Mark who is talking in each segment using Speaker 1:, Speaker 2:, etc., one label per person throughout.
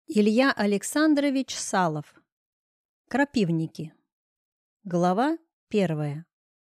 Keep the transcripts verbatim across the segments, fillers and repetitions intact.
Speaker 1: Илья Александрович Салов. Крапивники. Глава первая.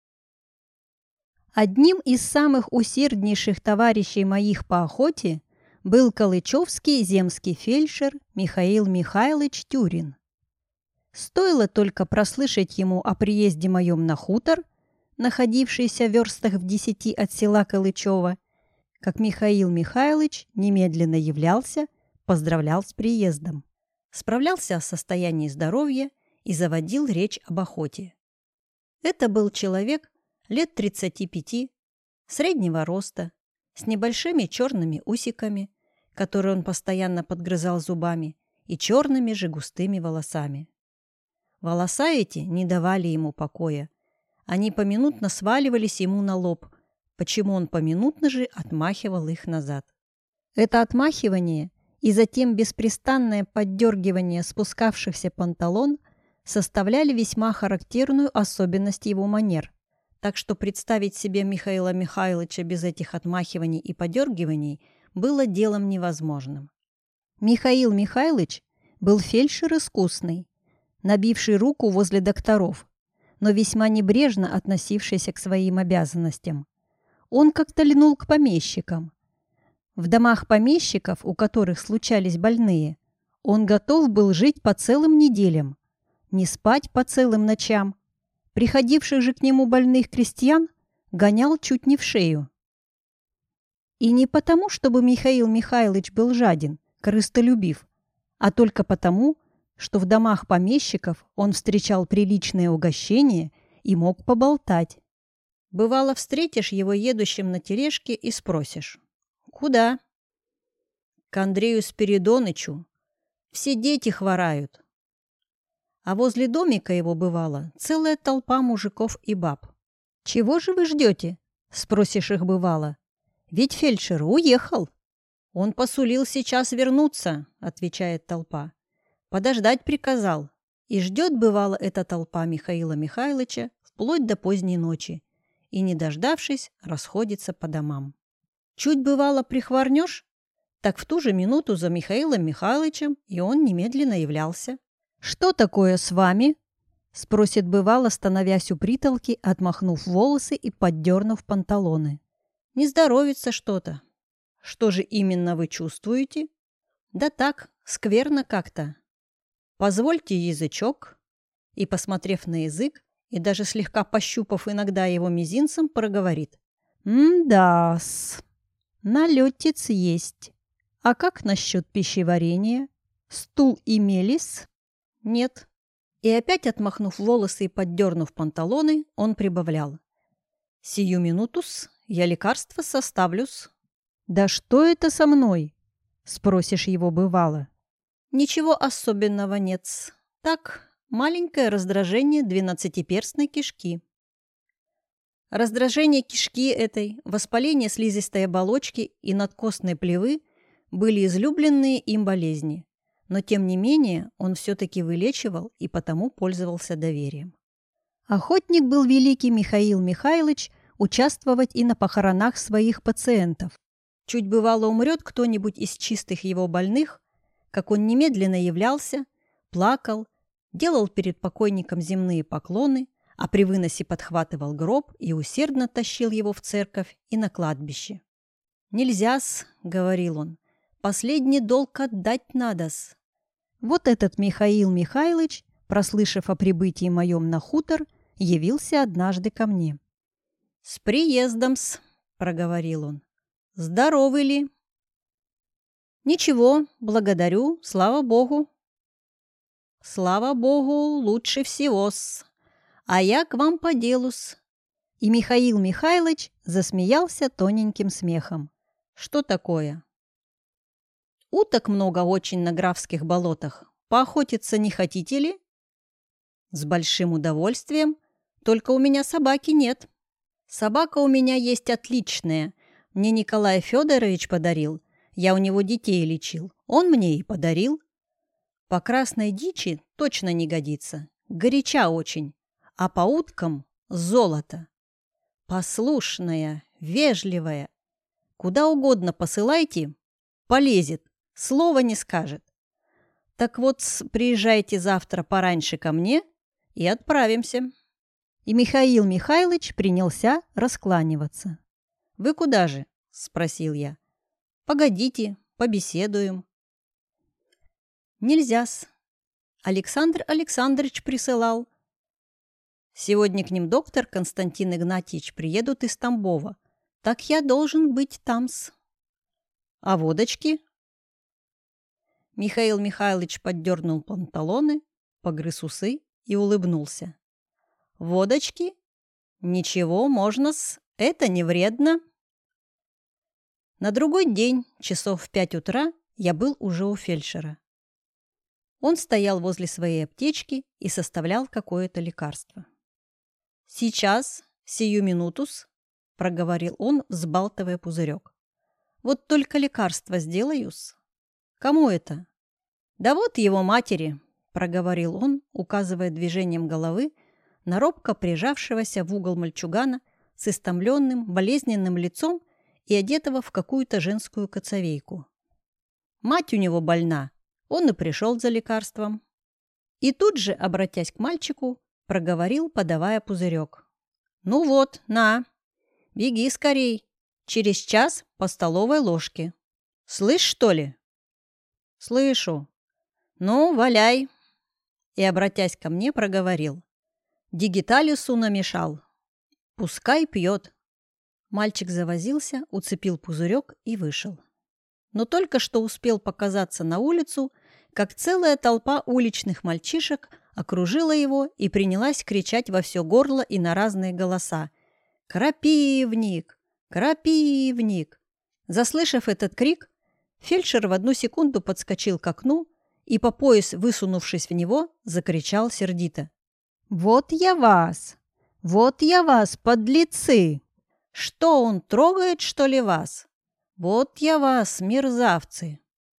Speaker 1: Одним из самых усерднейших товарищей моих по охоте был калычевский земский фельдшер Михаил Михайлович Тюрин. Стоило только прослышать ему о приезде моем на хутор, находившийся в верстах в десяти от села Калычево, как Михаил Михайлович немедленно являлся, поздравлял с приездом, справлялся о состоянии здоровья и заводил речь об охоте. Это был человек лет тридцати пяти, среднего роста, с небольшими черными усиками, которые он постоянно подгрызал зубами, и черными же густыми волосами. Волоса эти не давали ему покоя. Они поминутно сваливались ему на лоб, почему он поминутно же отмахивал их назад. Это отмахивание и затем беспрестанное поддергивание спускавшихся панталон составляли весьма характерную особенность его манер, так что представить себе Михаила Михайловича без этих отмахиваний и подергиваний было делом невозможным. Михаил Михайлович был фельдшер искусный, набивший руку возле докторов, но весьма небрежно относившийся к своим обязанностям. Он как-то льнул к помещикам. В домах помещиков, у которых случались больные, он готов был жить по целым неделям, не спать по целым ночам. Приходивших же к нему больных крестьян гонял чуть не в шею. И не потому, чтобы Михаил Михайлович был жаден, корыстолюбив, а только потому, что в домах помещиков он встречал приличное угощение и мог поболтать. Бывало, встретишь его едущим на тележке и спросишь: «Куда?» «К Андрею Спиридонычу. Все дети хворают». А возле домика его бывала целая толпа мужиков и баб. «Чего же вы ждете?» – спросишь их бывало. «Ведь фельдшер уехал». «Он посулил сейчас вернуться», – отвечает толпа. «Подождать приказал». И ждет, бывало, эта толпа Михаила Михайловича вплоть до поздней ночи и, не дождавшись, расходится по домам. Чуть, бывало, прихворнешь, так в ту же минуту за Михаилом Михайловичем и он немедленно являлся. «Что такое с вами?» – спросит, бывало, становясь у притолки, отмахнув волосы и поддернув панталоны. «Не здоровится что-то». «Что же именно вы чувствуете?» «Да так, скверно как-то». «Позвольте язычок». И, посмотрев на язык, и даже слегка пощупав иногда его мизинцем, проговорит: «М-да-с, налетец есть. А как насчет пищеварения? Стул имелись?» «Нет». И опять, отмахнув волосы и поддернув панталоны, он прибавлял: «Сию минутус, я лекарство составлюс». «Да что это со мной?» – спросишь его бывало. «Ничего особенного нет. Так, маленькое раздражение двенадцатиперстной кишки». Раздражение кишки этой, воспаление слизистой оболочки и надкостной плевы были излюбленные им болезни, но тем не менее он все-таки вылечивал и потому пользовался доверием. Охотник был великий Михаил Михайлович участвовать и на похоронах своих пациентов. Чуть бывало умрет кто-нибудь из чистых его больных, как он немедленно являлся, плакал, делал перед покойником земные поклоны, а при выносе подхватывал гроб и усердно тащил его в церковь и на кладбище. «Нельзя-с», — говорил он, — «последний долг отдать надо-с». Вот этот Михаил Михайлович, прослышав о прибытии моем на хутор, явился однажды ко мне. «С приездом-с», — проговорил он. «Здоровы ли?» «Ничего, благодарю, слава богу». «Слава богу, лучше всего-с. А я к вам по делу-с». И Михаил Михайлович засмеялся тоненьким смехом. «Что такое?» «Уток много очень на Графских болотах. Поохотиться не хотите ли?» «С большим удовольствием. Только у меня собаки нет». «Собака у меня есть отличная. Мне Николай Федорович подарил. Я у него детей лечил. Он мне и подарил». «По красной дичи точно не годится. Горяча очень. А по уткам золото. Послушная, вежливая. Куда угодно посылайте, полезет, слова не скажет. Так вот, приезжайте завтра пораньше ко мне и отправимся». И Михаил Михайлович принялся раскланиваться. «Вы куда же?» – спросил я. «Погодите, побеседуем». «Нельзя-с. Александр Александрович присылал. Сегодня к ним доктор Константин Игнатьевич приедут из Тамбова. Так я должен быть там-с». «А водочки?» Михаил Михайлович поддернул панталоны, погрыз усы и улыбнулся. «Водочки? Ничего, можно-с, это не вредно». На другой день, часов в пять утра, я был уже у фельдшера. Он стоял возле своей аптечки и составлял какое-то лекарство. «Сейчас, сию минутус», — проговорил он, взбалтывая пузырек. «Вот только лекарство сделаю-с». «Кому это?» «Да вот его матери», — проговорил он, указывая движением головы на робко прижавшегося в угол мальчугана с истомленным, болезненным лицом и одетого в какую-то женскую коцовейку. «Мать у него больна, он и пришел за лекарством». И тут же, обратясь к мальчику, проговорил, подавая пузырек. «Ну вот, на, беги скорей, через час по столовой ложке. Слышь, что ли?» «Слышу. Ну, валяй». И, обратясь ко мне, проговорил. «Дигиталису намешал. Пускай пьет». Мальчик завозился, уцепил пузырек и вышел. Но только что успел показаться на улицу, как целая толпа уличных мальчишек окружила его и принялась кричать во все горло и на разные голоса: «Крапивник! Крапивник!». Заслышав этот крик, фельдшер в одну секунду подскочил к окну и, по пояс высунувшись в него, закричал сердито: «Вот я вас! Вот я вас, подлецы! Что, он трогает, что ли, вас? Вот я вас, мерзавцы!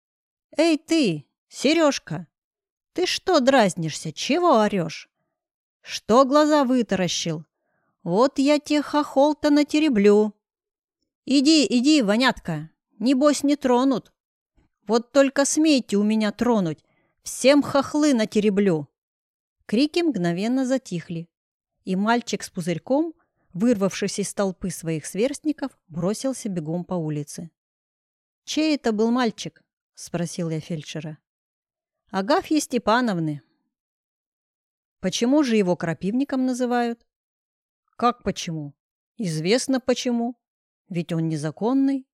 Speaker 1: Эй ты, Сережка, ты что дразнишься, чего орешь? Что глаза вытаращил? Вот я те хохол-то натереблю! Иди, иди, вонятка, небось не тронут! Вот только смейте у меня тронуть, всем хохлы натереблю!» Крики мгновенно затихли, и мальчик с пузырьком, вырвавшись из толпы своих сверстников, бросился бегом по улице. «Чей это был мальчик?» – спросил я фельдшера. «Агафьи Степановны». «Почему же его крапивником называют?» «Как почему? Известно почему. Ведь он незаконный».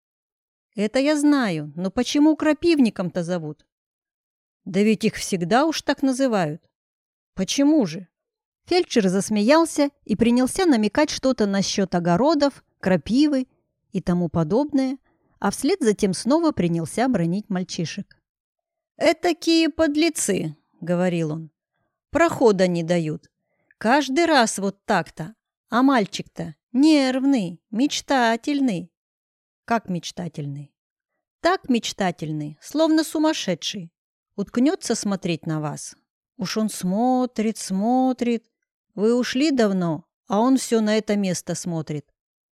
Speaker 1: «Это я знаю, но почему крапивником-то зовут?» «Да ведь их всегда уж так называют». «Почему же?» Фельдшер засмеялся и принялся намекать что-то насчет огородов, крапивы и тому подобное, а вслед затем снова принялся бранить мальчишек. «Этакие подлецы», — говорил он, — «прохода не дают. Каждый раз вот так-то, а мальчик-то нервный, мечтательный». «Как мечтательный?» «Так мечтательный, словно сумасшедший. Уткнется смотреть на вас. Уж он смотрит, смотрит. Вы ушли давно, а он все на это место смотрит.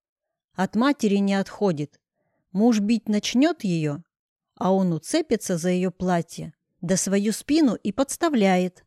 Speaker 1: От матери не отходит. Муж бить начнет ее, а он уцепится за ее платье, да свою спину и подставляет.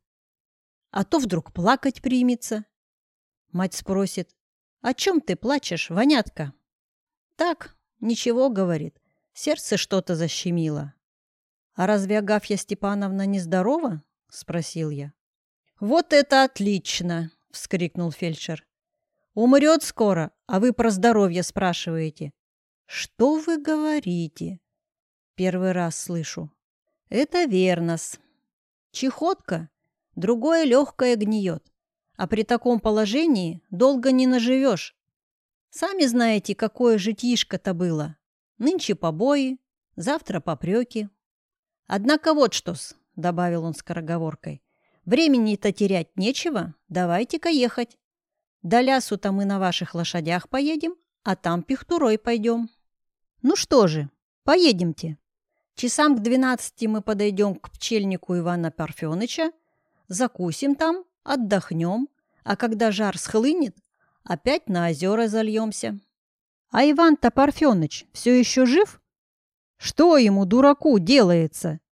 Speaker 1: А то вдруг плакать примется. Мать спросит: «О чем ты плачешь, вонятка?» «Так, ничего, — говорит, — сердце что-то защемило». «А разве Агафья Степановна нездорова?» — спросил я. «Вот это отлично!» — вскрикнул фельдшер. «Умрет скоро, а вы про здоровье спрашиваете». «Что вы говорите?» «Первый раз слышу». «Это верно-с. Чехотка, другое легкое гниет, а при таком положении долго не наживешь. Сами знаете, какое житишко-то было. Нынче побои, завтра попреки. Однако вот что-с», — добавил он скороговоркой, — «времени-то терять нечего, давайте-ка ехать. До лясу-то мы на ваших лошадях поедем, а там пихтурой пойдем». «Ну что же, поедемте. Часам к двенадцати мы подойдем к пчельнику Ивана Парфеныча, закусим там, отдохнем, а когда жар схлынет, опять на озера зальемся». «А Иван-то Парфеныч все еще жив? Что ему, дураку, делается?»